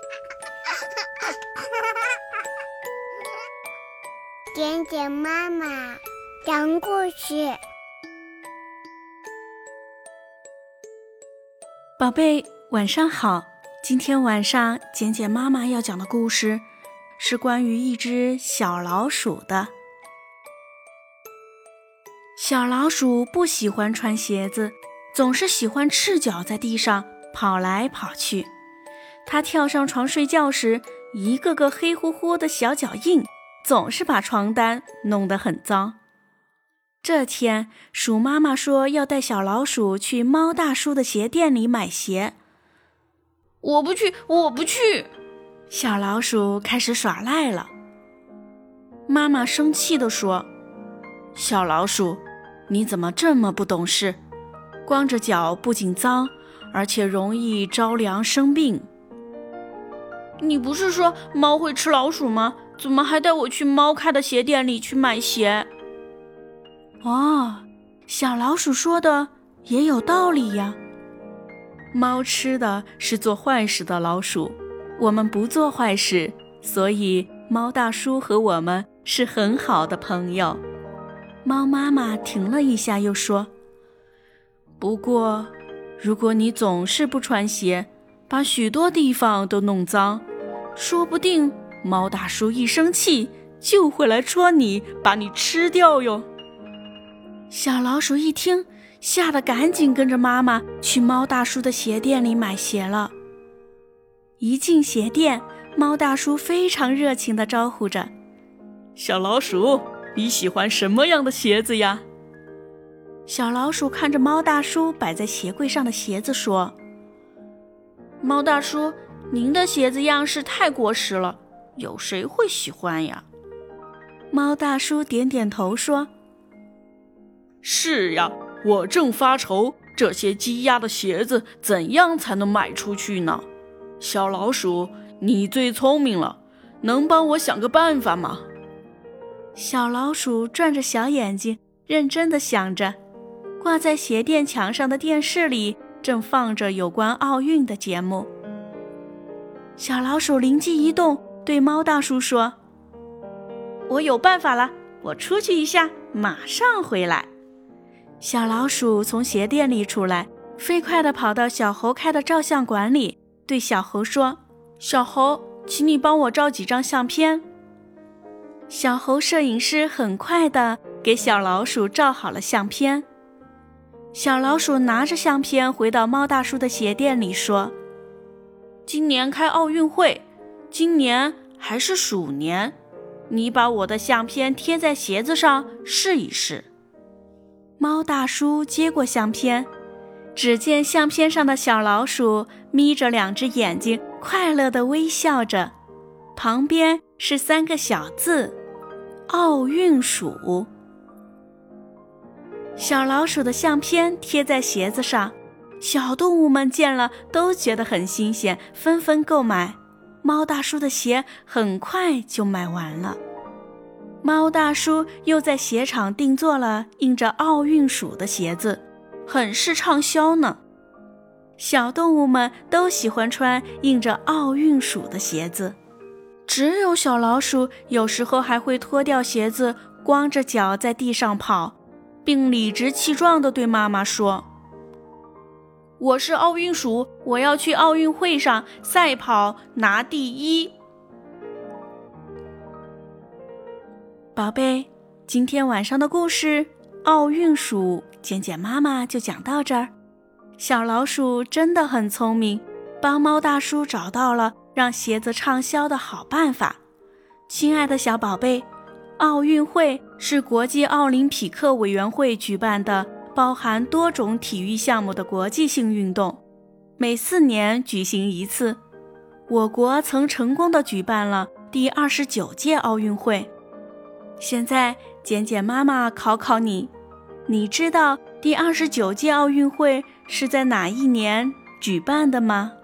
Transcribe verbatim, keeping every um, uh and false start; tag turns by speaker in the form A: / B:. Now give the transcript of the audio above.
A: 简简妈妈讲故事。
B: 宝贝，晚上好。今天晚上简简妈妈要讲的故事是关于一只小老鼠的。小老鼠不喜欢穿鞋子，总是喜欢赤脚在地上跑来跑去。它跳上床睡觉时，一个个黑乎乎的小脚印总是把床单弄得很脏。这天，鼠妈妈说要带小老鼠去猫大叔的鞋店里买鞋。
C: 我不去，我不去！
B: 小老鼠开始耍赖了。妈妈生气地说：小老鼠，你怎么这么不懂事？光着脚不仅脏，而且容易着凉生病。
C: 你不是说猫会吃老鼠吗？怎么还带我去猫开的鞋店里去买鞋？
B: 哦，小老鼠说的也有道理呀。猫吃的是做坏事的老鼠，我们不做坏事，所以猫大叔和我们是很好的朋友。猫妈妈停了一下又说，不过如果你总是不穿鞋，把许多地方都弄脏，说不定猫大叔一生气就会来戳你，把你吃掉哟。小老鼠一听，吓得赶紧跟着妈妈去猫大叔的鞋店里买鞋了。一进鞋店，猫大叔非常热情地招呼着，小老鼠，你喜欢什么样的鞋子呀？小老鼠看着猫大叔摆在鞋柜上的鞋子说，
C: 猫大叔，您的鞋子样式太过时了，有谁会喜欢呀？
B: 猫大叔点点头说，
D: 是呀，我正发愁这些积压的鞋子怎样才能卖出去呢？小老鼠，你最聪明了，能帮我想个办法吗？
B: 小老鼠转着小眼睛，认真地想着。挂在鞋店墙上的电视里正放着有关奥运的节目。小老鼠灵机一动，对猫大叔说，我有办法了，我出去一下，马上回来。小老鼠从鞋店里出来，飞快地跑到小猴开的照相馆里，对小猴说，小猴，请你帮我照几张相片。小猴摄影师很快地给小老鼠照好了相片。小老鼠拿着相片回到猫大叔的鞋店里说，今年开奥运会，今年还是鼠年，你把我的相片贴在鞋子上试一试。猫大叔接过相片，只见相片上的小老鼠眯着两只眼睛，快乐地微笑着，旁边是三个小字，奥运鼠。小老鼠的相片贴在鞋子上，小动物们见了都觉得很新鲜，纷纷购买。猫大叔的鞋很快就卖完了。猫大叔又在鞋厂定做了印着奥运鼠的鞋子，很是畅销呢。小动物们都喜欢穿印着奥运鼠的鞋子，只有小老鼠有时候还会脱掉鞋子，光着脚在地上跑，并理直气壮地对妈妈说，我是奥运鼠，我要去奥运会上赛跑拿第一。宝贝，今天晚上的故事奥运鼠简简妈妈就讲到这儿。小老鼠真的很聪明，帮猫大叔找到了让鞋子畅销的好办法。亲爱的小宝贝，奥运会是国际奥林匹克委员会举办的包含多种体育项目的国际性运动，每四年举行一次。我国曾成功地举办了第二十九届奥运会。现在简简妈妈考考你，你知道第二十九届奥运会是在哪一年举办的吗？